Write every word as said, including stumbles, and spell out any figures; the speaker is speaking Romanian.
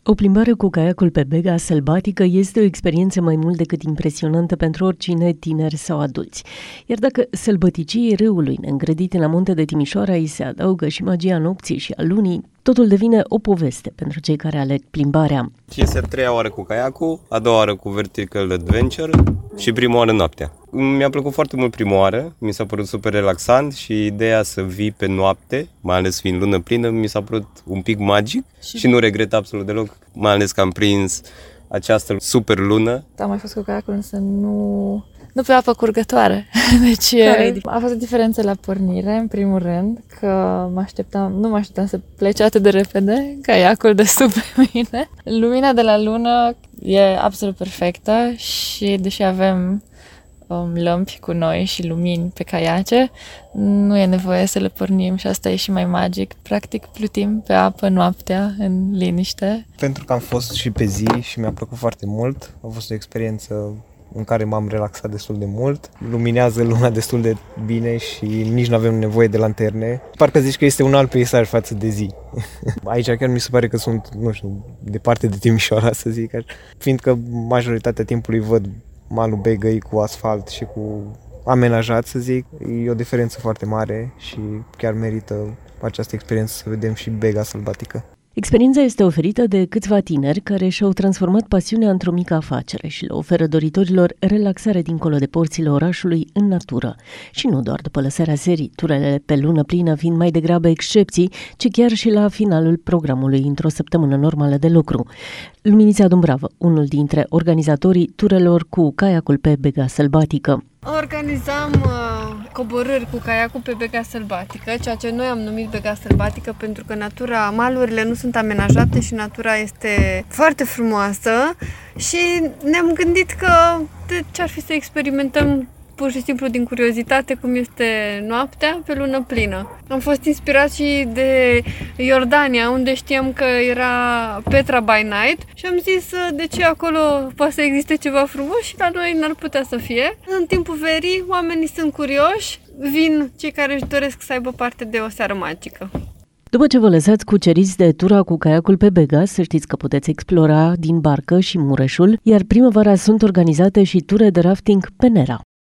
O plimbare cu caiacul pe bega sălbatică este o experiență mai mult decât impresionantă pentru oricine, tineri sau adulți. Iar dacă sălbăticiei râului neîngrădite la munte de Timișoara îi se adaugă și magia nopții și a lunii, totul devine o poveste pentru cei care aleg plimbarea. Este a treia oară cu caiacul, a doua oară cu Vertical Adventure și prima oară noaptea. Mi-a plăcut foarte mult prima oară, mi s-a părut super relaxant și ideea să vii pe noapte, mai ales fiind lună plină, mi s-a părut un pic magic și, și nu regret absolut deloc, mai ales că am prins această super lună. Am mai fost cu caiacul, însă nu, nu pe apă curgătoare. Deci a fost o diferență la pornire, în primul rând, că mă așteptam, nu mă așteptam să plece atât de repede, caiacul de sub mine. Lumina de la lună e absolut perfectă și deși avem um, lămpi cu noi și lumini pe caiace, nu e nevoie să le pornim și asta e și mai magic. Practic plutim pe apă noaptea în liniște. Pentru că am fost și pe zi și mi-a plăcut foarte mult, a fost o experiență în care m-am relaxat destul de mult. Luminează luna destul de bine și nici nu avem nevoie de lanterne. Parcă zici că este un alt peisaj față de zi. Aici chiar mi se pare că sunt, nu știu, departe de Timișoara, să zic, fiindcă majoritatea timpului văd malul Begăi cu asfalt și cu amenajat, să zic. E o diferență foarte mare și chiar merită această experiență să vedem și Bega sălbatică. Experiența este oferită de câțiva tineri care și-au transformat pasiunea într-o mică afacere și le oferă doritorilor relaxare dincolo de porțile orașului în natură. Și nu doar după lăsarea serii, turele pe lună plină fiind mai degrabă excepții, ci chiar și la finalul programului într-o săptămână normală de lucru. Luminița Dumbravă, unul dintre organizatorii turelor cu caiacul pe bega sălbatică. Organizam uh, coborâri cu caiacul pe bega sălbatică, ceea ce noi am numit bega sălbatică pentru că natura, malurile nu sunt amenajate și natura este foarte frumoasă și ne-am gândit că de ce ar fi să experimentăm pur și simplu din curiozitate cum este noaptea pe lună plină. Am fost inspirat și de Iordania, unde știam că era Petra by Night și am zis de ce acolo poate să existe ceva frumos și la noi n-ar putea să fie. În timpul verii, oamenii sunt curioși, vin cei care își doresc să aibă parte de o seară magică. După ce vă lăsați cuceriți de tura cu caiacul pe bega, să știți că puteți explora din barcă și Mureșul, iar primăvara sunt organizate și ture de rafting pe Nera.